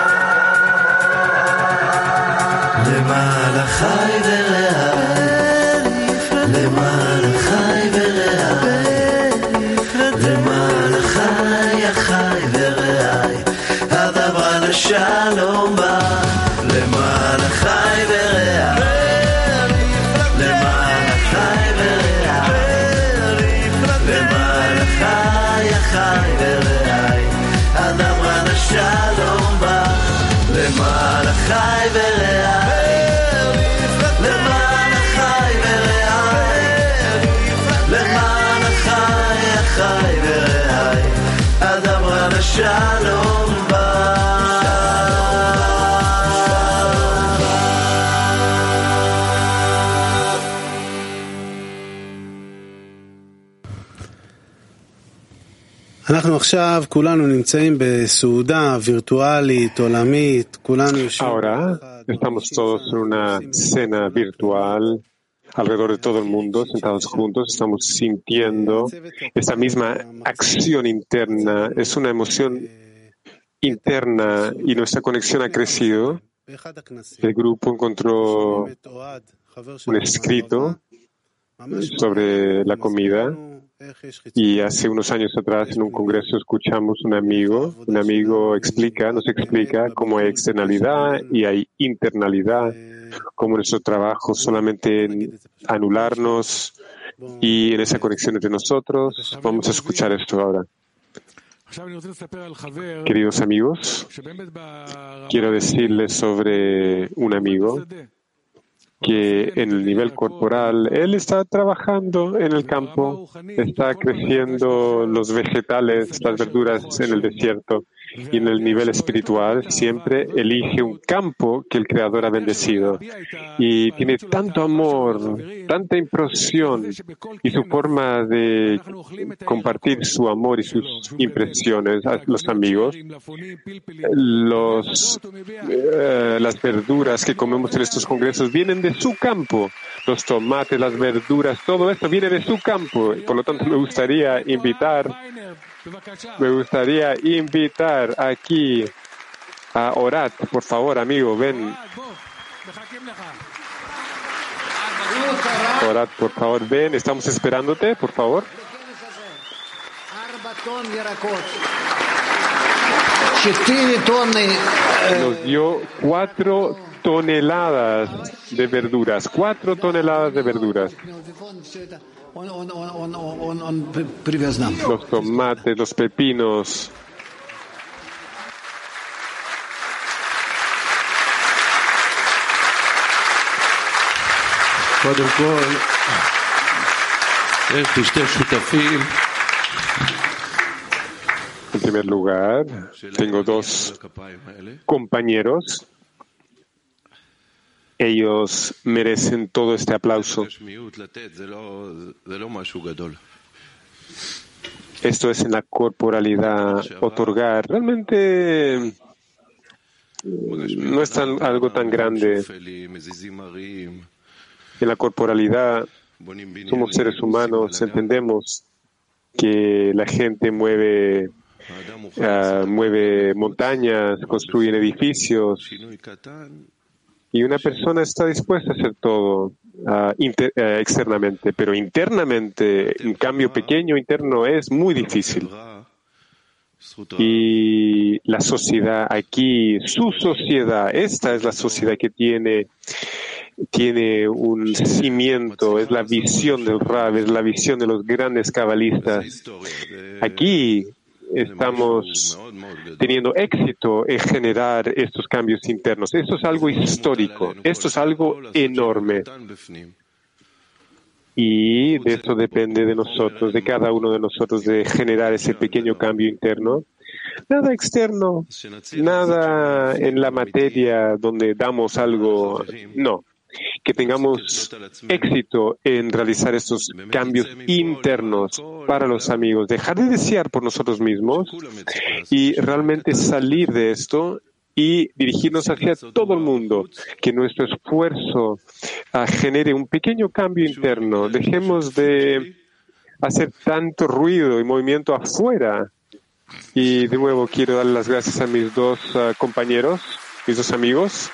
למען אחי ורעי, למען אחי ורעי, למען אחי, אחי ורעי, הדבר השלום בא. למען אחי ורעי, למען אחי ורעי, למען אחי, אחי ורעי, הדבר השלום בא. למען אחי ורעי, למען אחי ורעי, למען אחי, אחי ורעי, הדבר השלום בא. אנחנו עכשיו כולנו נמצאים בסעודה וירטואלית, עולמית, כולנו יושבים. Ahora estamos todos en una cena virtual alrededor de todo el mundo, sentados juntos, estamos sintiendo esta misma acción interna, es una emoción interna y nuestra conexión ha crecido. El grupo encontró un escrito sobre la comida. Y hace unos años atrás en un congreso escuchamos un amigo, un amigo explica, nos explica cómo hay externalidad y hay internalidad, cómo nuestro trabajo solamente anularnos y en esa conexión entre nosotros. Vamos a escuchar esto ahora. Queridos amigos, quiero decirles sobre un amigo que en el nivel corporal, él está trabajando en el campo, está creciendo los vegetales, las verduras en el desierto, y en el nivel espiritual siempre elige un campo que el Creador ha bendecido. Y tiene tanto amor, tanta impresión, y su forma de compartir su amor y sus impresiones a los amigos, los, eh, las verduras que comemos en estos congresos vienen de su campo. Los tomates, las verduras, todo esto viene de su campo. Y por lo tanto me gustaría invitar Me gustaría invitar aquí a Orat, por favor, amigo, ven. Orat, por favor, ven, estamos esperándote, por favor. Nos dio cuatro toneladas de verduras, cuatro toneladas de verduras. Los tomates, los pepinos. En primer lugar, tengo dos compañeros. Ellos merecen todo este aplauso. Esto es en la corporalidad, otorgar. Realmente no es tan, algo tan grande. En la corporalidad somos seres humanos, entendemos que la gente mueve, uh, mueve montañas, construye edificios. Y una persona está dispuesta a hacer todo uh, inter, uh, externamente, pero internamente, un cambio pequeño interno es muy difícil. Y la sociedad aquí, su sociedad, esta es la sociedad que tiene, tiene un cimiento, es la visión del Rab, es la visión de los grandes cabalistas. Aquí estamos teniendo éxito en generar estos cambios internos. Esto es algo histórico, esto es algo enorme. Y de eso depende de nosotros, de cada uno de nosotros, de generar ese pequeño cambio interno. Nada externo, nada en la materia donde damos algo, no. Que tengamos éxito en realizar estos cambios internos para los amigos, dejar de desear por nosotros mismos y realmente salir de esto y dirigirnos hacia todo el mundo, que nuestro esfuerzo uh, genere un pequeño cambio interno. Dejemos de hacer tanto ruido y movimiento afuera. Y de nuevo quiero dar las gracias a mis dos uh, compañeros, mis dos amigos.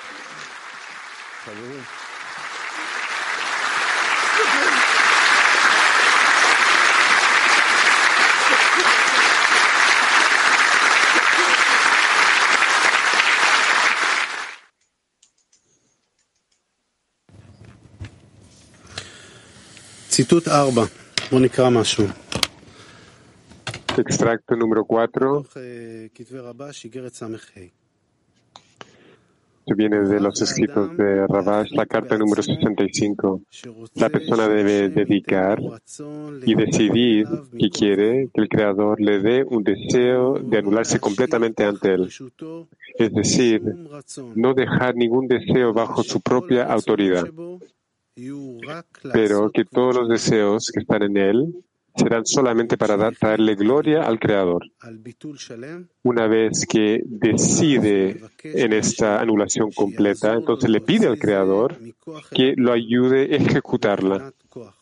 ציטוט ארבע, בוא נקרא משהו. Extracto número cuatro. כתבי רבש, איגרת סמך ה'. Que viene de los escritos de Rabash, la carta número sesenta y cinco. La persona debe dedicar y decidir que quiere que el Creador le dé un deseo de anularse completamente ante él. Es decir, no dejar ningún deseo bajo su propia autoridad, pero que todos los deseos que están en él serán solamente para dar, traerle gloria al Creador. Una vez que decide en esta anulación completa, entonces le pide al Creador que lo ayude a ejecutarla.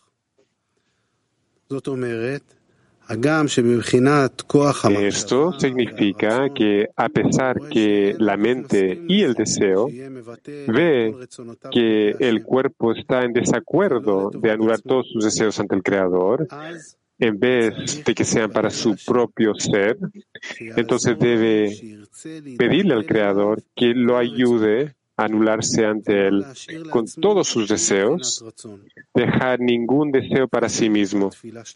Esto significa que a pesar que la mente y el deseo ve que el cuerpo está en desacuerdo de anular todos sus deseos ante el Creador, en vez de que sean para su propio ser, entonces debe pedirle al Creador que lo ayude a anularse ante él con todos sus deseos, dejar ningún deseo para sí mismo.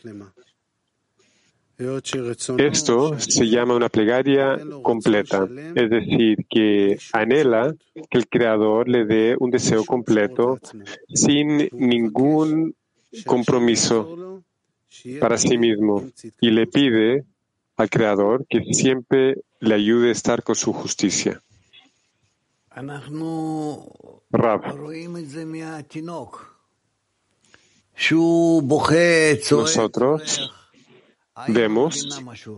Esto se llama una plegaria completa, es decir, que anhela que el Creador le dé un deseo completo sin ningún compromiso para sí mismo y le pide al Creador que siempre le ayude a estar con su justicia. Rav. Nosotros vemos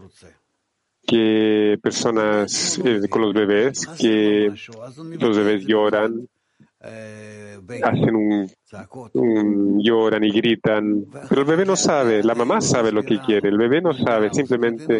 que personas eh, con los bebés, que los bebés lloran, hacen un, un lloran y gritan, pero el bebé no sabe, la mamá sabe lo que quiere, el bebé no sabe, simplemente,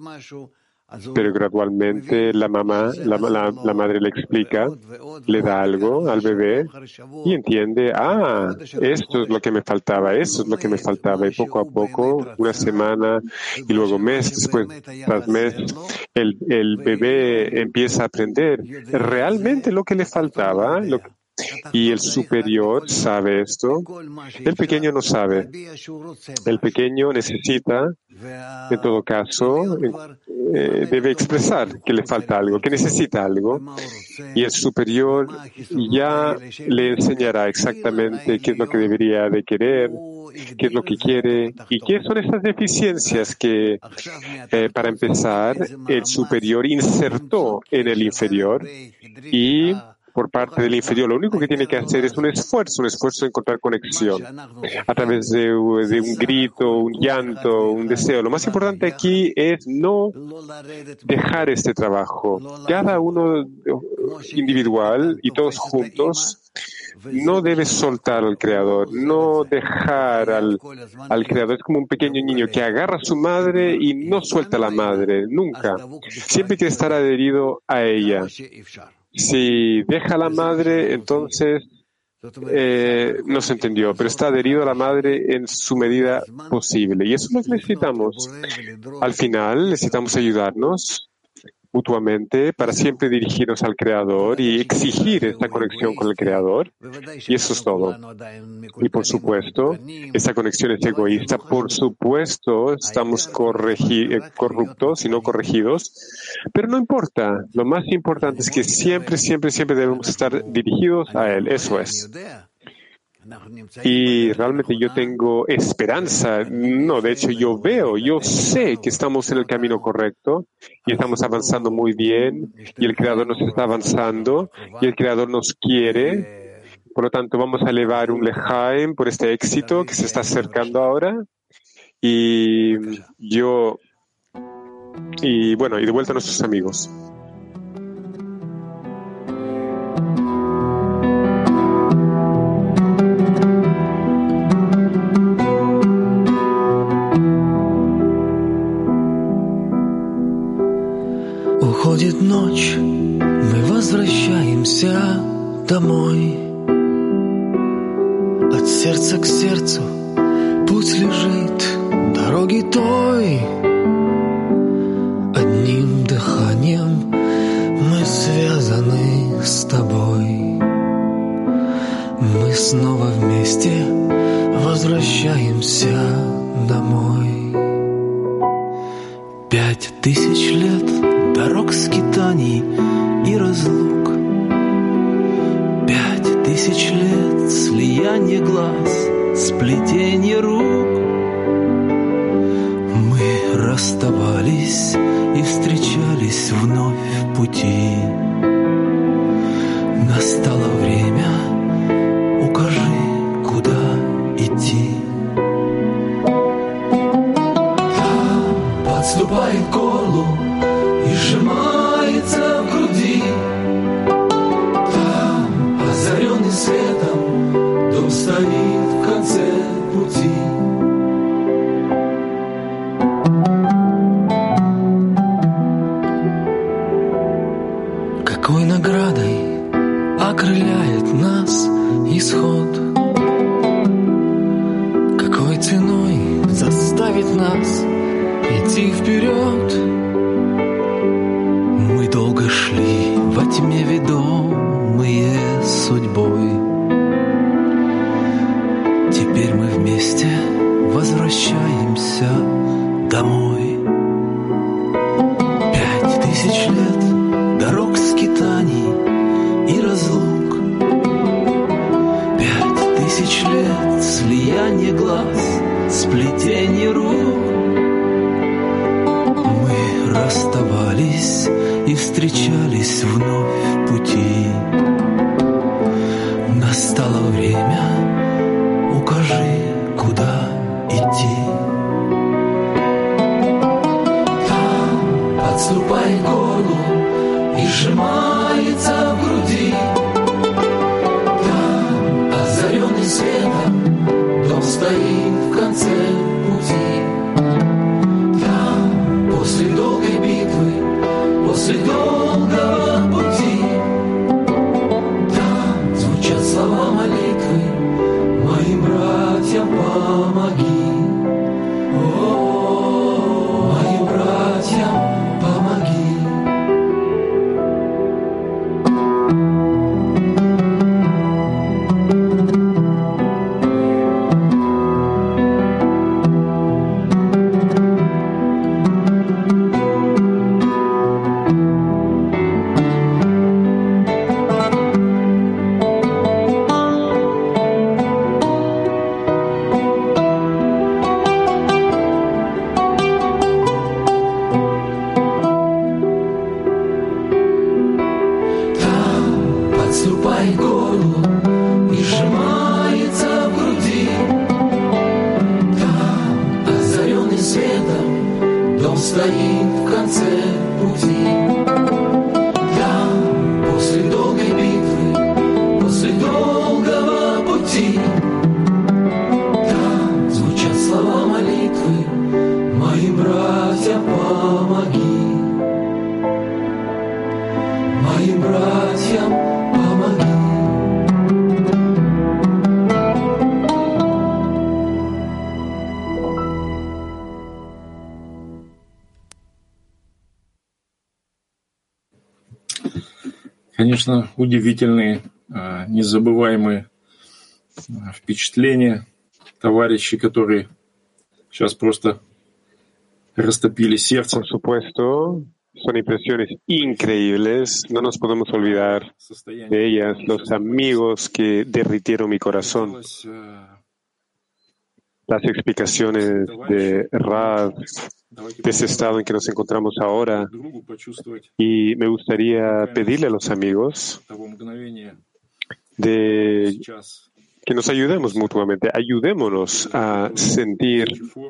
pero gradualmente la mamá, la, la, la madre le explica, le da algo al bebé y entiende, ah, esto es lo que me faltaba, esto es lo que me faltaba, y poco a poco, una semana y luego mes después tras mes, el, el bebé empieza a aprender realmente lo que le faltaba, lo que y el superior sabe esto, el pequeño no sabe. El pequeño necesita, en todo caso, eh, debe expresar que le falta algo, que necesita algo, y el superior ya le enseñará exactamente qué es lo que debería de querer, qué es lo que quiere y qué son esas deficiencias que, eh, para empezar, el superior insertó en el inferior y por parte del inferior, lo único que tiene que hacer es un esfuerzo, un esfuerzo de encontrar conexión a través de, de un grito, un llanto, un deseo. Lo más importante aquí es no dejar este trabajo. Cada uno individual y todos juntos no debe soltar al Creador, no dejar al, al Creador. Es como un pequeño niño que agarra a su madre y no suelta a la madre, nunca. Siempre quiere estar adherido a ella. Si deja a la madre, entonces eh, no se entendió, pero está adherido a la madre en su medida posible. Y eso es lo que necesitamos. Al final, necesitamos ayudarnos mutuamente para siempre dirigirnos al Creador y exigir esta conexión con el Creador. Y eso es todo. Y por supuesto, esta conexión es egoísta. Por supuesto, estamos corregi- corruptos y no corregidos. Pero no importa. Lo más importante es que siempre, siempre, siempre debemos estar dirigidos a Él. Eso es. Y realmente yo tengo esperanza, no, de hecho yo veo, yo sé que estamos en el camino correcto y estamos avanzando muy bien y el Creador nos está avanzando y el Creador nos quiere. Por lo tanto, vamos a elevar un lejaim por este éxito que se está acercando ahora. Y yo, y bueno, y de vuelta a nuestros amigos. Уходит ночь, мы возвращаемся домой. От сердца к сердцу путь лежит дороги той. Одним дыханием мы связаны с тобой. Мы снова вместе возвращаемся домой. Пять тысяч лет дорог, скитаний и разлук. Пять тысяч лет слияние глаз, сплетение рук. Мы расставались и встречались вновь в пути. Настало время, укажи, куда идти. Там подступает к горлу и сжимается в груди. Там, озаренный светом, дом стоит в конце пути. Какой наградой окрыляет нас исход? Какой ценой заставит нас идти вперед? Мы долго шли во тьме, ведомые судьбой. Теперь мы вместе возвращаемся домой. Пять тысяч лет дорог, скитаний и разлук. Пять тысяч лет слияние глаз, сплетение рук. Мы расставались и встречались вновь в пути. Настало время, укажи, куда идти. Там подступает к горлу и сжимается в груди. Там, озаренный светом, дом стоит в конце пути. Там, после долгой битвы, после долгого пути, там звучат слова молитвы: моим братьям помоги. О, моим братьям помоги. Подступает к горлу и сжимается в груди. Там, озаренный светом, дом стоит в конце пути. Там, после долгой битвы, после долгого пути, там звучат слова молитвы: моим братьям помоги. Моим братьям помоги. Конечно, удивительные, незабываемые впечатления. Товарищи, которые сейчас просто растопили сердце. Por supuesto, Son impresiones increíbles, no nos podemos olvidar de ellas, los amigos que derritieron mi corazón. Las explicaciones de Rav, de ese estado en que nos encontramos ahora. Y me gustaría pedirle a los amigos de que nos ayudemos mutuamente, ayudémonos a sentir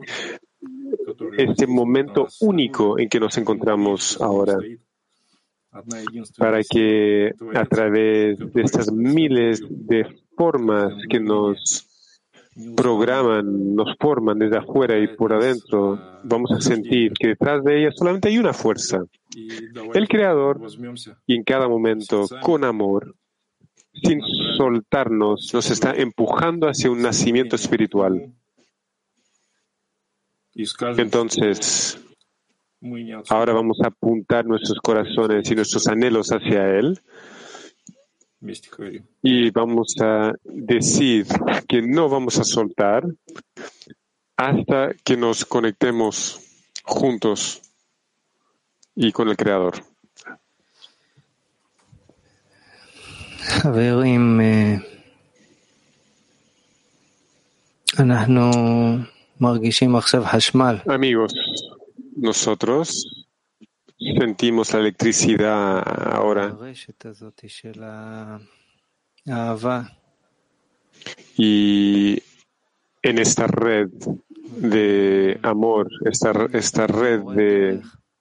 este momento único en que nos encontramos ahora, para que a través de estas miles de formas que nos programan, nos forman desde afuera y por adentro, vamos a sentir que detrás de ellas solamente hay una fuerza, el Creador, y en cada momento, con amor, sin soltarnos, nos está empujando hacia un nacimiento espiritual. Entonces, ahora vamos a apuntar nuestros corazones y nuestros anhelos hacia Él y vamos a decir que no vamos a soltar hasta que nos conectemos juntos y con el Creador. חברים, אנחנו מרגישים עכשיו חשמל. Amigos, nosotros sentimos la electricidad ahora. Y en esta red de amor, esta, esta red de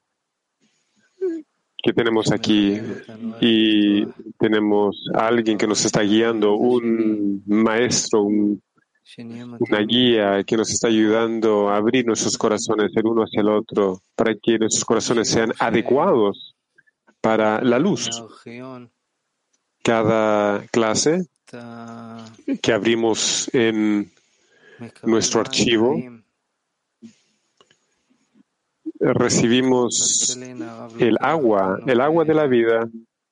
que tenemos aquí, y tenemos a alguien que nos está guiando, un maestro, un, una guía que nos está ayudando a abrir nuestros corazones el uno hacia el otro, para que nuestros corazones sean adecuados para la luz. Cada clase que abrimos en nuestro archivo, recibimos el agua, el agua de la vida.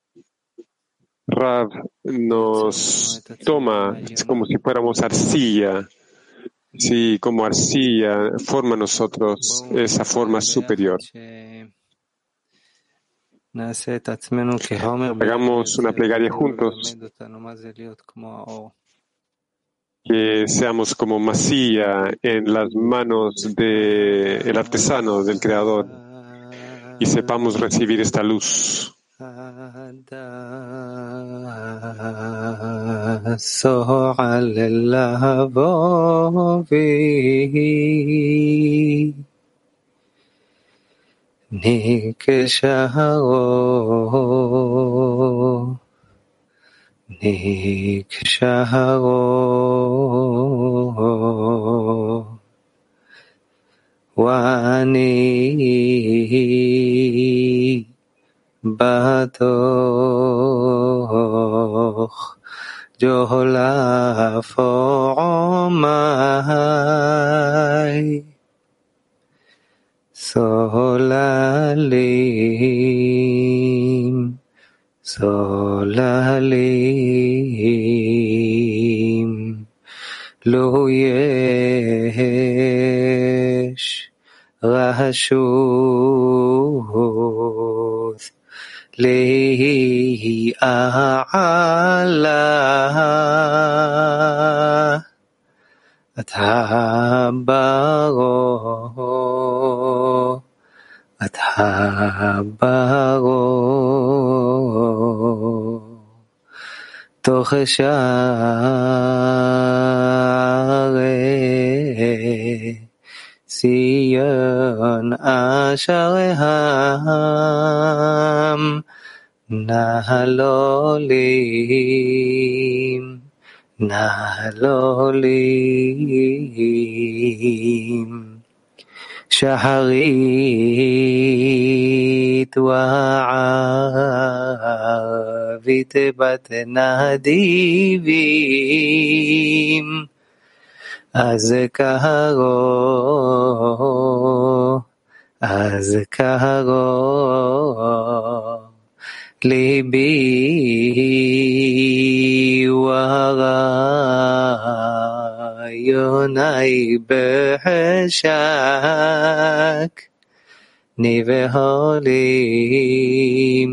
Rav nos toma como si fuéramos arcilla. Sí, como arcilla, forma nosotros esa forma superior. Hagamos una plegaria juntos. Que seamos como masilla en las manos del artesano, del Creador, y sepamos recibir esta luz. Niksharo Wani Batoch Jola Formai Solalim Solalim Lo yesh Rashuth Lehi A'ala Atabaro Atabaro Toch Sha'arei Sion Ashareham Nahalolim Nahalolim Shaharit Wa'avit Bat Nadivim Azkaro Azkaro Libi Warayonai Beheshak נבהלים,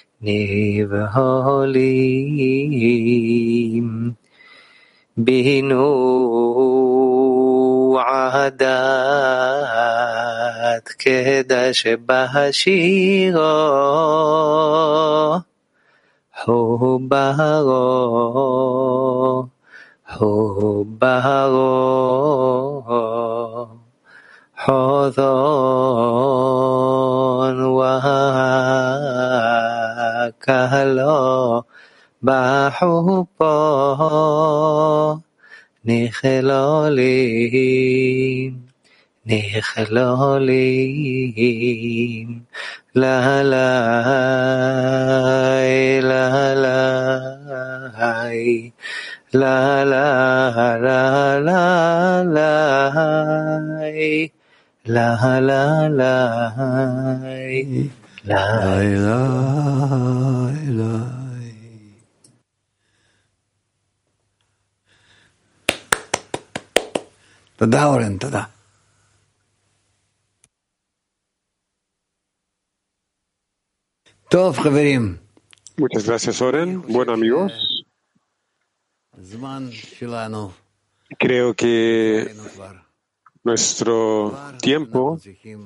נבהלים, בינו עדת קדש בהשירו, חוברו, חוברו, חוזון וקהלו בחופו, נכלולים, נכלולים, להלי, להלי, להלי, להלי, להלי. תודה אורן, תודה. טוב חברים. Muchas gracias, Oren. Bueno, amigos, creo que nuestro tiempo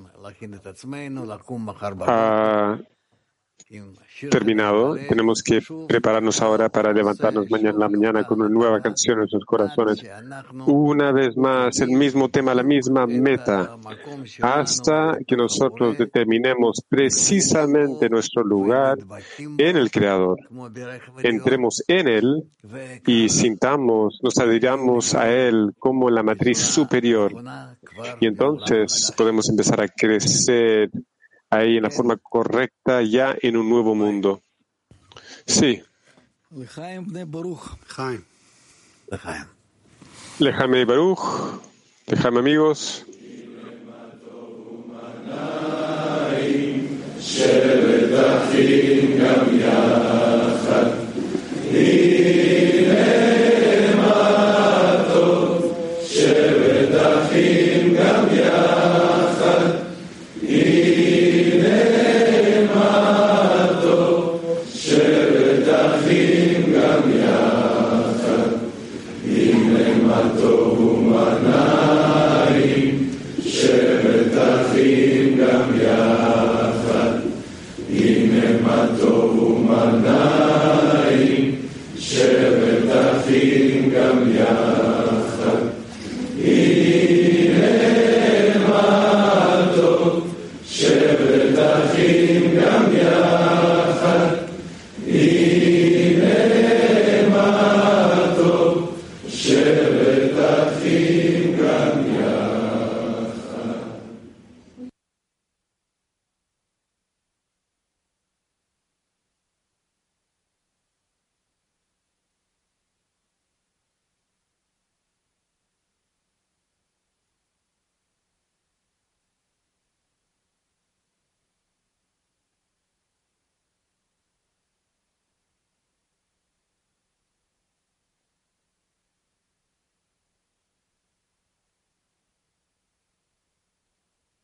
ha terminado. Tenemos que prepararnos ahora para levantarnos mañana en la mañana con una nueva canción en nuestros corazones. Una vez más, el mismo tema, la misma meta, hasta que nosotros determinemos precisamente nuestro lugar en el Creador. Entremos en Él y sintamos, nos adhiramos a Él como la matriz superior. Y entonces podemos empezar a crecer ahí en la forma correcta, ya en un nuevo mundo. Sí. Lejaim Baruch, Lejaim amigos. שבט אחים גם יחד